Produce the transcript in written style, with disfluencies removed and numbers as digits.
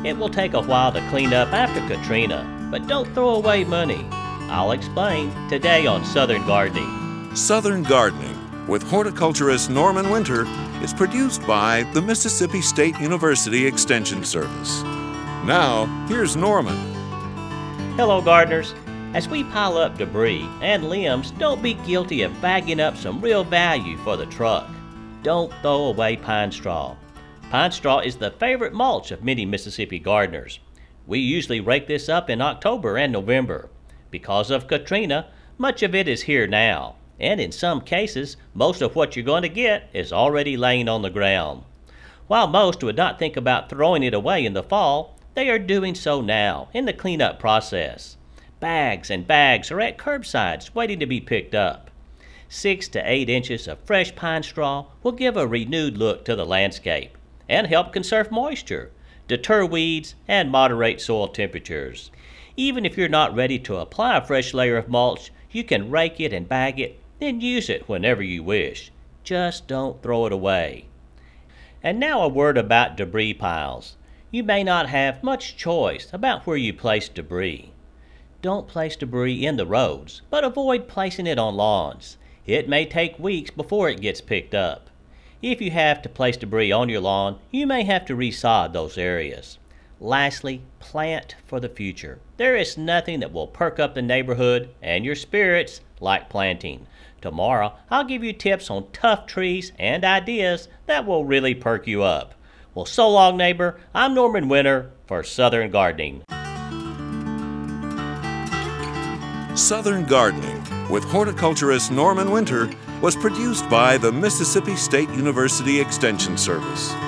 It will take a while to clean up after Katrina, but don't throw away money. I'll explain today on Southern Gardening. Southern Gardening with horticulturist Norman Winter is produced by the Mississippi State University Extension Service. Now, here's Norman. Hello gardeners. As we pile up debris and limbs, don't be guilty of bagging up some real value for the truck. Don't throw away pine straw. Pine straw is the favorite mulch of many Mississippi gardeners. We usually rake this up in October and November. Because of Katrina, much of it is here now, and in some cases, most of what you're going to get is already laying on the ground. While most would not think about throwing it away in the fall, they are doing so now in the cleanup process. Bags and bags are at curbsides waiting to be picked up. 6 to 8 inches of fresh pine straw will give a renewed look to the landscape and help conserve moisture, deter weeds, and moderate soil temperatures. Even if you're not ready to apply a fresh layer of mulch, you can rake it and bag it, then use it whenever you wish. Just don't throw it away. And now a word about debris piles. You may not have much choice about where you place debris. Don't place debris in the roads, but avoid placing it on lawns. It may take weeks before it gets picked up. If you have to place debris on your lawn, you may have to resod those areas. Lastly, plant for the future. There is nothing that will perk up the neighborhood and your spirits like planting. Tomorrow, I'll give you tips on tough trees and ideas that will really perk you up. Well, so long, neighbor. I'm Norman Winter for Southern Gardening. Southern Gardening with horticulturist Norman Winter was produced by the Mississippi State University Extension Service.